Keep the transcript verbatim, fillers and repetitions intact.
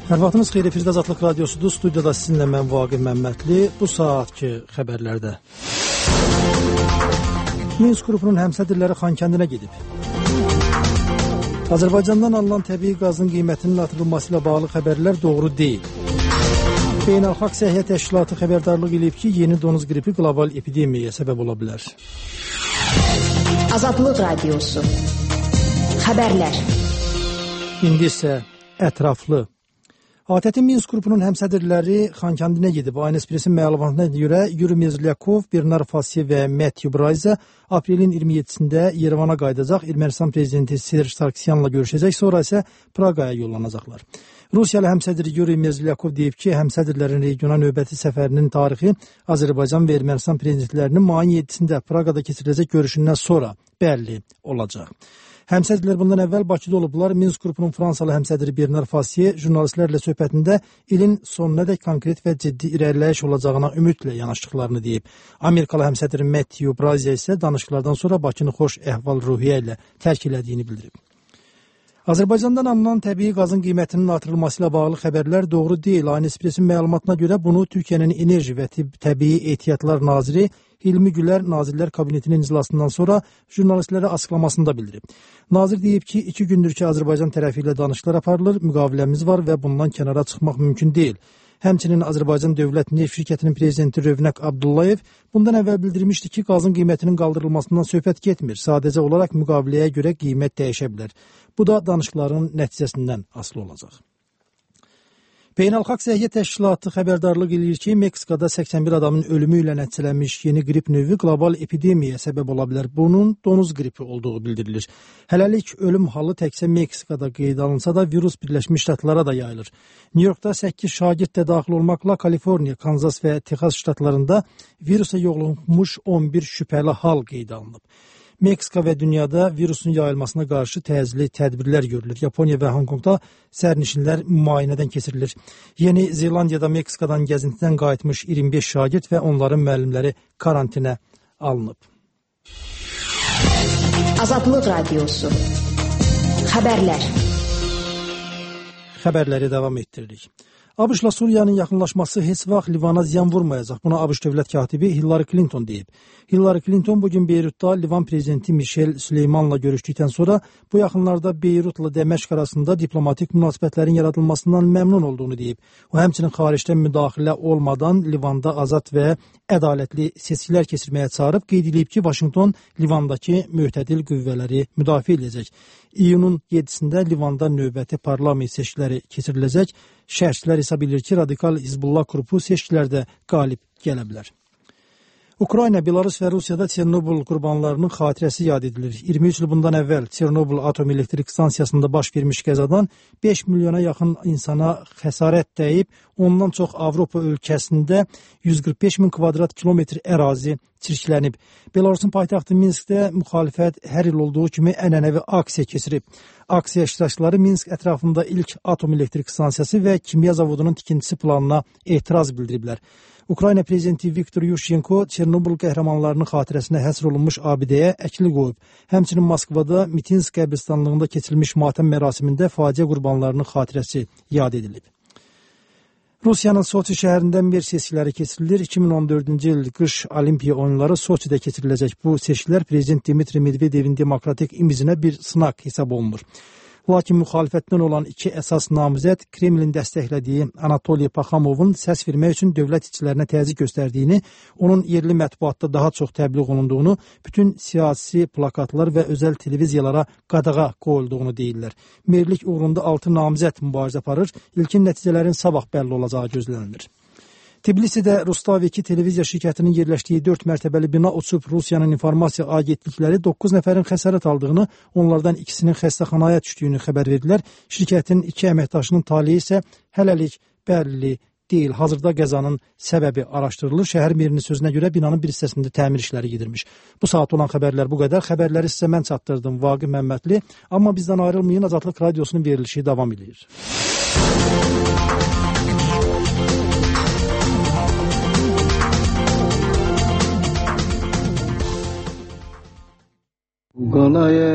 Hər vaxtınız xeyir, efirdə Azadlıq Radiosudur. Studiyada sizinlə mən Vaqif Məmmədli. Bu saatki xəbərlərdə Minsk qrupunun həmsədrləri Xankəndinə gedib. Azərbaycandan alınan təbii qazın qiymətinin artırılması ilə bağlı xəbərlər doğru deyil. Beynəlxalq Səhiyyə Təşkilatı xəbərdarlıq edib ki, yeni donuz qripi qlobal epidemiyaya səbəb ola bilər. Azadlıq Radiosu xəbərlər. İndi isə ətraflı. ATƏT-in Minsk qrupunun həmsədrləri Xankəndinə gedib. A N S Press-in məlumatına görə Yuri Mezlyakov, Bernard Fassi və Matthew Bryce aprelin iyirmi yeddisində Yerevana qayıdacaq, Ermənistan prezidenti Serj Sarkisyanla görüşəcək, sonra isə Praqaya yollanacaqlar. Rusiyalı həmsədr Yuri Mezlyakov deyib ki, həmsədrlərin regiona növbəti səfərinin tarixi Azərbaycan və Ermənistan prezidentlərinin mayın yeddisində Praqada keçiriləcək görüşündən sonra bəlli olacaq. Həmsədrlər bundan əvvəl Bakıda olublar. Minsk qrupunun Fransalı həmsədri Bernard Fassi jurnalistlərlə söhbətində ilin sonunadək konkret və ciddi irəliləyiş olacağına ümidlə yanaşdıqlarını deyib. Amerikalı həmsədri Matthew Bryce isə danışıqlardan sonra Bakını xoş əhval-ruhiyyə ilə tərk elədiyini bildirib. Azərbaycandan alınan təbii qazın qiymətinin artırılması ilə bağlı xəbərlər doğru deyil. A N S Press-in məlumatına görə bunu Türkiyənin Enerji və Təbii Ehtiyatlar Naziri Hilmi Gülər Nazirlər Kabinetinin iclasından sonra jurnalistlərə açıqlamasında bildirib. Nazir deyib ki, iki gündür ki, Azərbaycan tərəfi ilə danışıqlar aparılır, müqaviləmiz var və bundan kənara çıxmaq mümkün deyil. Həmçinin Azərbaycan Dövlət Neft Şirkətinin prezidenti Rövnəq Abdullayev bundan əvvəl bildirmişdi ki, qazın qiymətinin qaldırılmasından söhbət getmir. Sadəcə olaraq müqaviləyə görə qiymət dəyişə bilər. Bu da danışıqların nəticəsindən asılı olacaq. Beynəlxalq Səhiyyə Təşkilatı xəbərdarlıq edir ki, Meksikada səksən bir adamın ölümü ilə nəticələnmiş yeni qrip növü qlobal epidemiyaya səbəb ola bilər. Bunun donuz qripi olduğu bildirilir. Hələlik ölüm halı təkcə Meksikada qeyd alınsa da virus Birləşmiş Ştatlara da yayılır. Nyu-Yorkda səkkiz şagird də daxil olmaqla Kaliforniya, Kanzas və Texas ştatlarında virusa yoluxmuş on bir şübhəli hal qeyd alınıb. Meksika və dünyada virusun yayılmasına qarşı təcili tədbirlər görülür. Yaponiya və Honkonqda sərnişinlər müayinədən keçirilir. Yeni Zelandiyada Meksikadan gəzintidən qayıtmış iyirmi beş şagird və onların müəllimləri karantinə alınıb. Azadlıq Radiosu xəbərlər. Xəbərləri davam etdiririk. ABŞ-la Suriyanın yaxınlaşması heç vaxt Livana ziyan vurmayacaq. Buna ABŞ dövlət katibi Hillary Clinton deyib. Hillary Clinton bugün Beyrutda Livan prezidenti Michel Süleymanla görüşdükdən sonra bu yaxınlarda Beyrutla Dəməşq arasında diplomatik münasibətlərin yaradılmasından məmnun olduğunu deyib. O həmçinin xaricdən müdaxilə olmadan Livanda azad və ədalətli seçkilər keçirməyə çağırıb, qeyd edib ki, Vaşinqton Livandakı möhtədil qüvvələri müdafiə edəcək. İyunun yeddisində Livanda növbəti parlament seçkiləri keçiriləcək. Şərhçilər hesab edir ki, radikal Hizbullah qrupu seçkilərdə qalib gələ bilər. Ukrayna, Belarus və Rusiyada Çernobıl qurbanlarının xatirəsi yad edilir. iyirmi üç il bundan əvvəl Çernobıl atom elektrik stansiyasında baş vermiş qəzadan beş milyona yaxın insana xəsarət dəyib, ondan çox Avropa ölkəsində yüz qırx beş min kvadrat kilometr ərazi çirklənib. Belarusun paytaxtı Minskdə müxalifət hər il olduğu kimi ənənəvi aksiya keçirib. Aksiya iştirakçıları Minsk ətrafında ilk atom elektrik stansiyası və kimya zavodunun tikintisi planına etiraz bildiriblər. Ukrayna prezidenti Viktor Yushchenko Çernobıl qəhrəmanlarının xatirəsinə həsr olunmuş abidəyə əkli qoyub. Həmçinin Moskvada Mitinsk qəbristanlığında keçirilmiş matəm mərasimində faciə qurbanlarının xatirəsi yad edilib. Rusiyanın Soçi şəhərində mer seçkiləri keçirilir. iki min on dördüncü il qış olimpiya oyunları Soçidə keçiriləcək. Bu seçkilər prezident Dmitri Medvedevin demokratik imicinə bir sınaq hesab olunur. Lakin müxalifətdən olan iki əsas namizəd Kremlin dəstəklədiyi Anatoliy Paxamovun səs vermək üçün dövlət işçilərinə təzyiq göstərdiyini, onun yerli mətbuatda daha çox təbliğ olunduğunu, bütün siyasi plakatlar və özəl televiziyalara qadağa qoyulduğunu deyirlər. Merlik uğrunda altı namizəd mübarizə aparır, ilkin nəticələrin sabah bəlli olacağı gözlənilir. Tbilisidə Rustav iki televiziya şirkətinin yerləşdiyi dörd mərtəbəli bina uçub. Rusiyanın informasiya agentlikləri doqquz nəfərin xəsarət aldığını, onlardan ikisinin xəstəxanaya düşdüyünü xəbər verdilər. Şirkətin iki əməkdaşının taleyi isə hələlik bəlli deyil. Hazırda qəzanın səbəbi araşdırılır. Şəhər merinin sözünə görə binanın bir hissəsində təmir işləri gedirmiş. Bu saat olan xəbərlər bu qədər. Xəbərləri sizə mən çatdırdım, Vaqif Məmmədli. Amma bizdən ayrılmayın, Azadlıq Radiosunun verilişi davam edir. Galaya